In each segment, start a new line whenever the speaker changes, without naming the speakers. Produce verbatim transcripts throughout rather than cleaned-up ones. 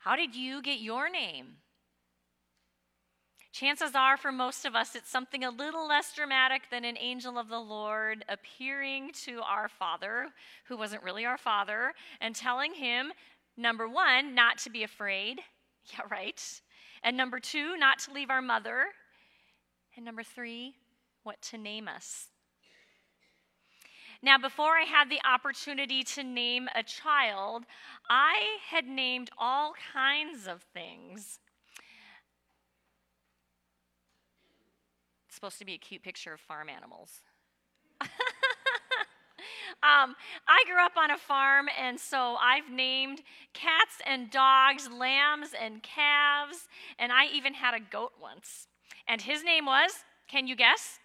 How did you get your name? Chances are for most of us it's something a little less dramatic than an angel of the Lord appearing to our father, who wasn't really our father, and telling him, number one, not to be afraid. Yeah, right. And number two, not to leave our mother. And number three, what to name us. Now, before I had the opportunity to name a child, I had named all kinds of things. It's supposed to be a cute picture of farm animals. um, I grew up on a farm, and so I've named cats and dogs, lambs and calves, and I even had a goat once. And his name was, can you guess?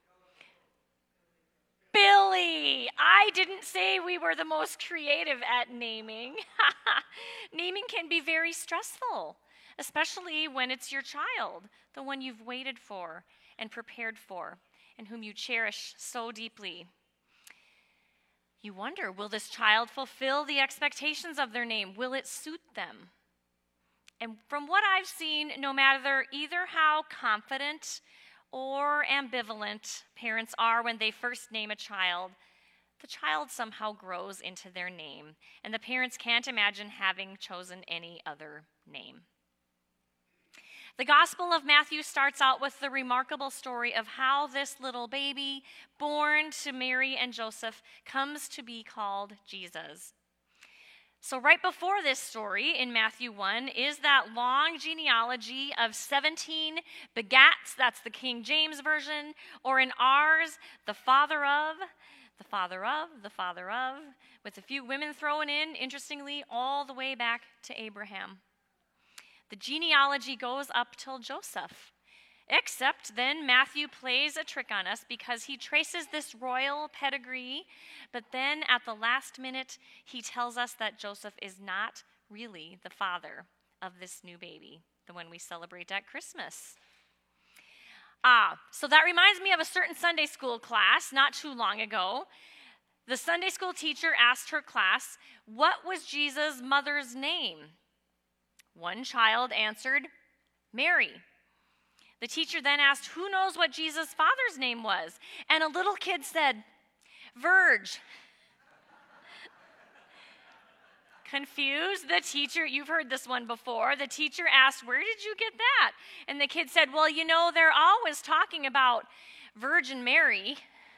Billy. I didn't say we were the most creative at naming. Naming can be very stressful, especially when it's your child, the one you've waited for and prepared for, and whom you cherish so deeply. You wonder, will this child fulfill the expectations of their name? Will it suit them? And from what I've seen, no matter either how confident or ambivalent parents are when they first name a child, the child somehow grows into their name, and the parents can't imagine having chosen any other name. The Gospel of Matthew starts out with the remarkable story of how this little baby, born to Mary and Joseph, comes to be called Jesus. So right before this story in Matthew one is that long genealogy of seventeen begats, that's the King James Version, or in ours, the father of, the father of, the father of, with a few women thrown in, interestingly, all the way back to Abraham. The genealogy goes up till Joseph. Except then Matthew plays a trick on us because he traces this royal pedigree, but then at the last minute, he tells us that Joseph is not really the father of this new baby, the one we celebrate at Christmas. Ah, so that reminds me of a certain Sunday school class not too long ago. The Sunday school teacher asked her class, what was Jesus' mother's name? One child answered, Mary. The teacher then asked, who knows what Jesus' father's name was? And a little kid said, Verge. Confused, the teacher, you've heard this one before, the teacher asked, where did you get that? And the kid said, well, you know, they're always talking about Virgin Mary.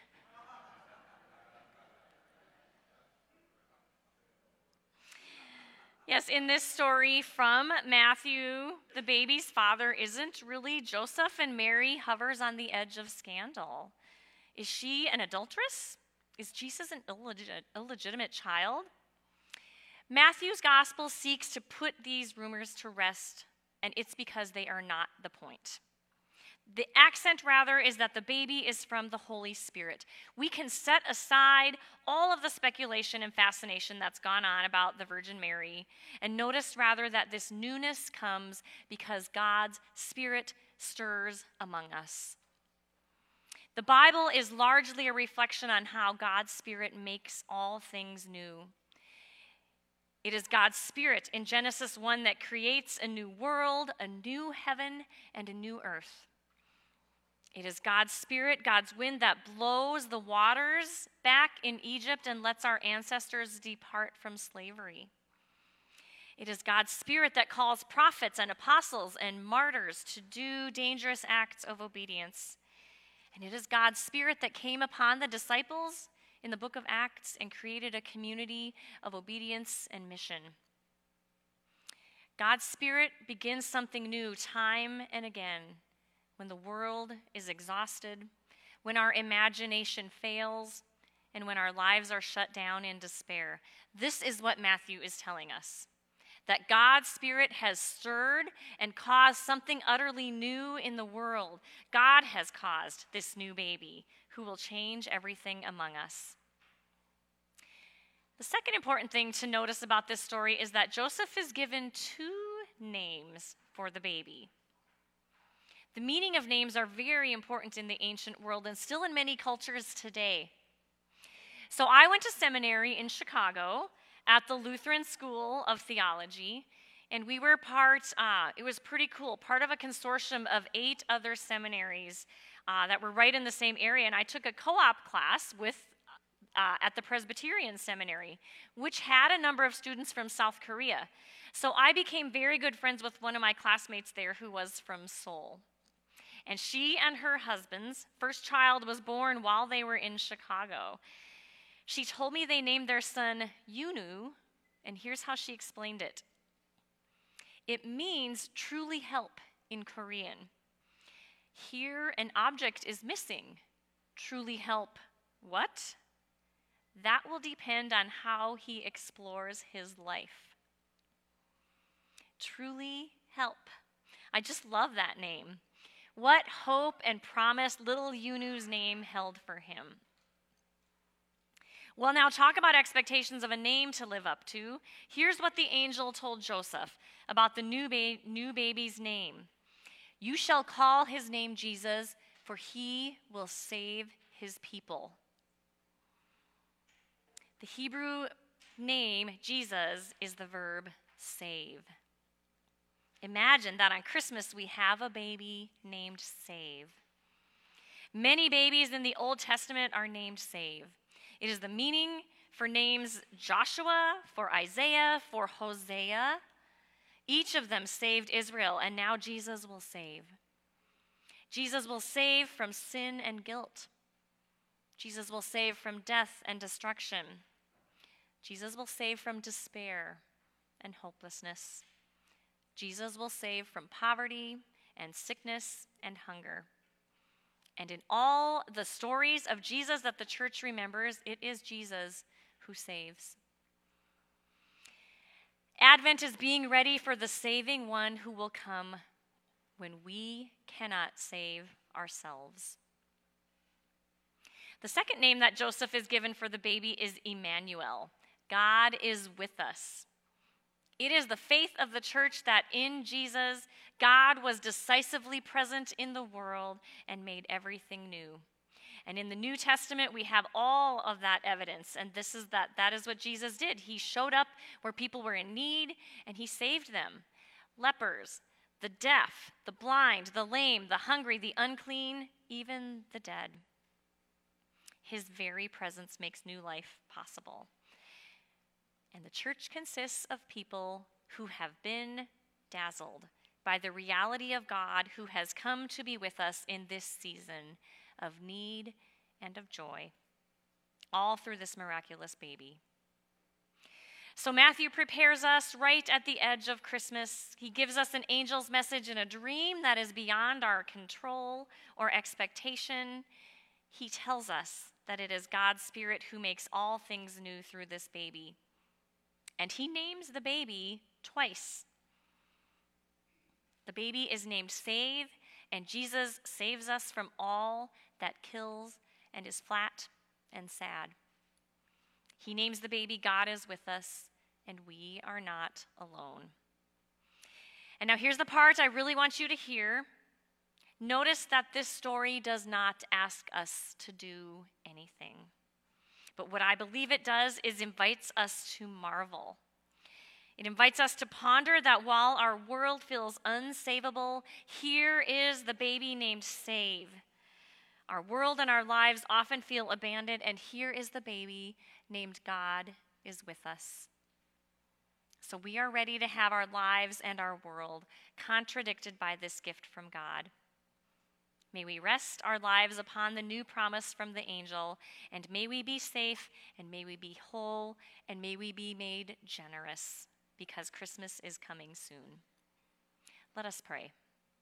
Yes, in this story from Matthew, the baby's father isn't really Joseph, and Mary hovers on the edge of scandal. Is she an adulteress? Is Jesus an illegit- illegitimate child? Matthew's gospel seeks to put these rumors to rest, and it's because they are not the point. The accent, rather, is that the baby is from the Holy Spirit. We can set aside all of the speculation and fascination that's gone on about the Virgin Mary and notice, rather, that this newness comes because God's Spirit stirs among us. The Bible is largely a reflection on how God's Spirit makes all things new. It is God's Spirit in Genesis one that creates a new world, a new heaven, and a new earth. It is God's Spirit, God's wind, that blows the waters back in Egypt and lets our ancestors depart from slavery. It is God's Spirit that calls prophets and apostles and martyrs to do dangerous acts of obedience. And it is God's Spirit that came upon the disciples in the book of Acts and created a community of obedience and mission. God's Spirit begins something new time and again. When the world is exhausted, when our imagination fails, and when our lives are shut down in despair. This is what Matthew is telling us, that God's Spirit has stirred and caused something utterly new in the world. God has caused this new baby who will change everything among us. The second important thing to notice about this story is that Joseph is given two names for the baby. The meaning of names are very important in the ancient world and still in many cultures today. So I went to seminary in Chicago at the Lutheran School of Theology, And we were part, uh, it was pretty cool, part of a consortium of eight other seminaries uh, that were right in the same area. And I took a co-op class with uh, at the Presbyterian Seminary, which had a number of students from South Korea. So I became very good friends with one of my classmates there who was from Seoul. And she and her husband's first child was born while they were in Chicago. She told me they named their son Yunu, and here's how she explained it. It means truly help in Korean. Here, an object is missing. Truly help what? That will depend on how he explores his life. Truly help. I just love that name. What hope and promise little Yunu's name held for him. Well, now talk about expectations of a name to live up to. Here's what the angel told Joseph about the new, ba- new baby's name. You shall call his name Jesus, for he will save his people. The Hebrew name, Jesus, is the verb save. Imagine that on Christmas we have a baby named Save. Many babies in the Old Testament are named Save. It is the meaning for names Joshua, for Isaiah, for Hosea. Each of them saved Israel, and now Jesus will save. Jesus will save from sin and guilt. Jesus will save from death and destruction. Jesus will save from despair and hopelessness. Jesus will save from poverty and sickness and hunger. And in all the stories of Jesus that the church remembers, it is Jesus who saves. Advent is being ready for the saving one who will come when we cannot save ourselves. The second name that Joseph is given for the baby is Emmanuel. God is with us. It is the faith of the church that in Jesus, God was decisively present in the world and made everything new. And in the New Testament, we have all of that evidence. And this is that that is what Jesus did. He showed up where people were in need, and he saved them. Lepers, the deaf, the blind, the lame, the hungry, the unclean, even the dead. His very presence makes new life possible. And the church consists of people who have been dazzled by the reality of God who has come to be with us in this season of need and of joy, all through this miraculous baby. So Matthew prepares us right at the edge of Christmas. He gives us an angel's message in a dream that is beyond our control or expectation. He tells us that it is God's Spirit who makes all things new through this baby. And he names the baby twice. The baby is named Save, and Jesus saves us from all that kills and is flat and sad. He names the baby God is with us, and we are not alone. And now here's the part I really want you to hear. Notice that this story does not ask us to do anything. But what I believe it does is invites us to marvel. It invites us to ponder that while our world feels unsavable, here is the baby named Save. Our world and our lives often feel abandoned, and here is the baby named God is with us. So we are ready to have our lives and our world contradicted by this gift from God. May we rest our lives upon the new promise from the angel, and may we be safe, and may we be whole, and may we be made generous, because Christmas is coming soon. Let us pray.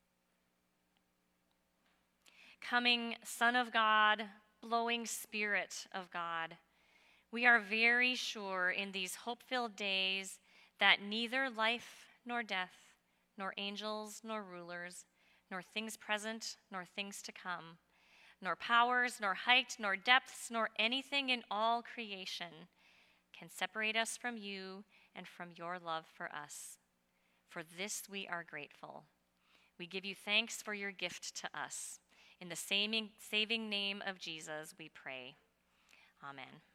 Coming Son of God, blowing Spirit of God, we are very sure in these hope-filled days that neither life nor death, nor angels nor rulers, nor things present, nor things to come, nor powers, nor height, nor depths, nor anything in all creation can separate us from you and from your love for us. For this we are grateful. We give you thanks for your gift to us. In the saving, saving name of Jesus, we pray. Amen.